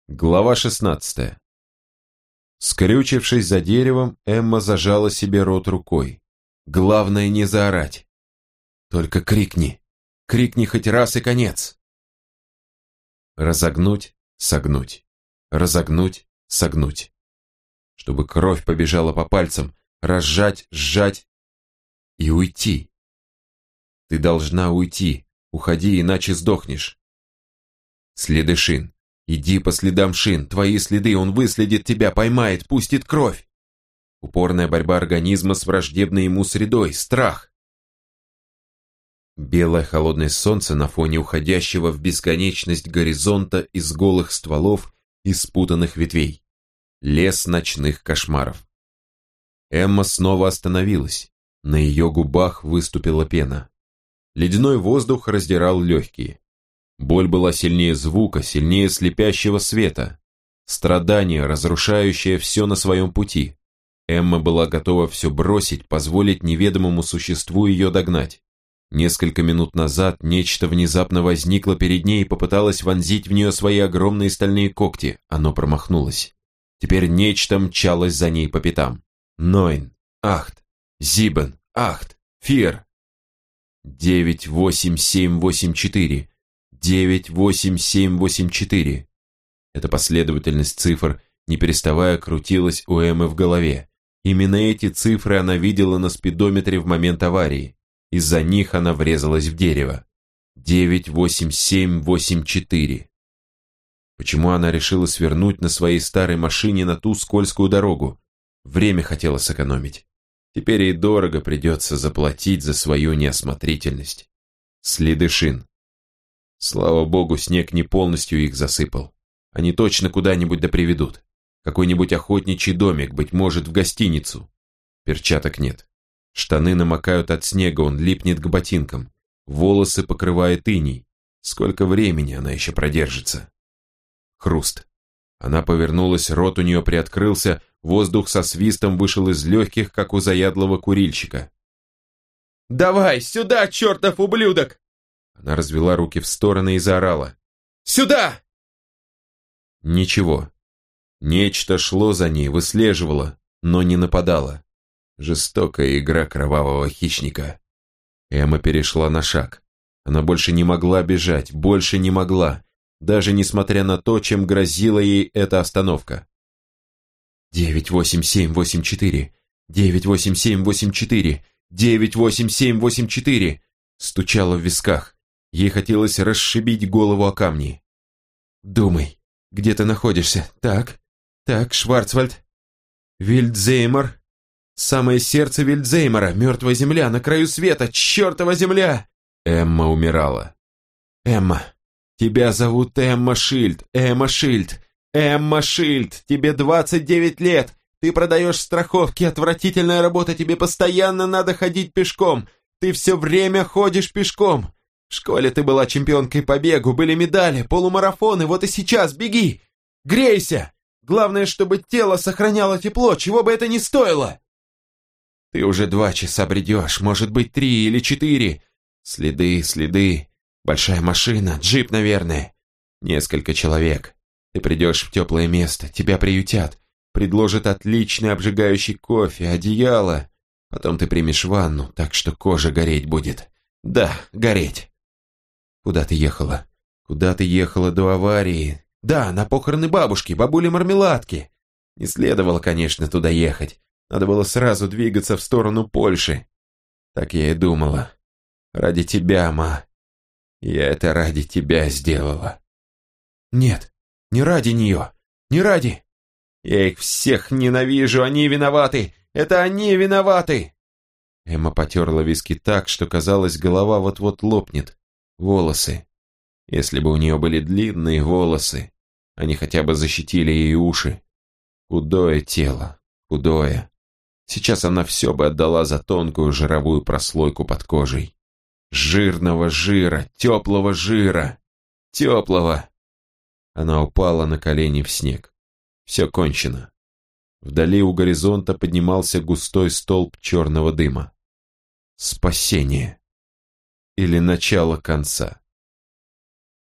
Глава 16. Скрючившись за деревом, Эмма зажала себе рот рукой. Главное не заорать. Только крикни. Крикни хоть раз и конец. Разогнуть, согнуть. Разогнуть, согнуть. Чтобы кровь побежала по пальцам, разжать, сжать и уйти. Ты должна уйти. Уходи, иначе сдохнешь. Следы шин. Иди по следам шин, твои следы, он выследит тебя, поймает, пустит кровь. Упорная борьба организма с враждебной ему средой, страх. Белое холодное солнце на фоне уходящего в бесконечность горизонта из голых стволов и спутанных ветвей. Лес ночных кошмаров. Эмма снова остановилась. На ее губах выступила пена. Ледяной воздух раздирал легкие. Боль была сильнее звука, сильнее слепящего света. Страдание, разрушающее все на своем пути. Эмма была готова все бросить, позволить неведомому существу ее догнать. Несколько минут назад нечто внезапно возникло перед ней и попыталось вонзить в нее свои огромные стальные когти. Оно промахнулось. Теперь нечто мчалось за ней по пятам. Нойн, Ахт, Зибен, Ахт, Фир. 98784. 98784. Эта последовательность цифр, не переставая, крутилась у Эммы в голове. Именно эти цифры она видела на спидометре в момент аварии. Из-за них она врезалась в дерево. 98784. Почему она решила свернуть на своей старой машине на ту скользкую дорогу? Время хотела сэкономить. Теперь ей дорого придется заплатить за свою неосмотрительность. Следы шин. Слава богу, снег не полностью их засыпал. Они точно куда-нибудь да приведут. Какой-нибудь охотничий домик, быть может, в гостиницу. Перчаток нет. Штаны намокают от снега, он липнет к ботинкам. Волосы покрывает иней. Сколько времени она еще продержится? Хруст. Она повернулась, рот у нее приоткрылся, воздух со свистом вышел из легких, как у заядлого курильщика. «Давай, сюда, чертов ублюдок!» Она развела руки в стороны и заорала. «Сюда!» Ничего. Нечто шло за ней, выслеживало, но не нападало. Жестокая игра кровавого хищника. Эмма перешла на шаг. Она больше не могла бежать, больше не могла, даже несмотря на то, чем грозила ей эта остановка. 98784, 98784, 98784 стучало в висках. Ей хотелось расшибить голову о камни. «Думай, где ты находишься? Так, Шварцвальд. Вильдзеймер. Самое сердце Вильдзеймера, мертвая земля, на краю света, чертова земля!» Эмма умирала. «Эмма, тебя зовут Эмма Шильд, Эмма Шильд, Эмма Шильд, тебе 29 лет, ты продаешь страховки, отвратительная работа, тебе постоянно надо ходить пешком, ты все время ходишь пешком. В школе ты была чемпионкой по бегу, были медали, полумарафоны, вот и сейчас беги! Грейся! Главное, чтобы тело сохраняло тепло, чего бы это ни стоило!» Ты уже 2 часа бредешь, может быть 3 или 4. Следы. Большая машина, джип, наверное. Несколько человек. Ты придешь в теплое место, тебя приютят, предложат отличный обжигающий кофе, одеяло. Потом ты примешь ванну, так что кожа гореть будет. Да, гореть. Куда ты ехала? Куда ты ехала до аварии? Да, на похороны бабушки, бабули Мармеладки. Не следовало, конечно, туда ехать. Надо было сразу двигаться в сторону Польши. Так я и думала. Ради тебя, ма. Я это ради тебя сделала. Нет, не ради нее. Не ради. Я их всех ненавижу, они виноваты. Это они виноваты. Эмма потерла виски так, что казалось, голова вот-вот лопнет. Волосы. Если бы у нее были длинные волосы, они хотя бы защитили ей уши. Худое тело, худое. Сейчас она все бы отдала за тонкую жировую прослойку под кожей. Жирного жира, теплого жира, теплого. Она упала на колени в снег. Все кончено. Вдали у горизонта поднимался густой столб черного дыма. Спасение. Или начало конца.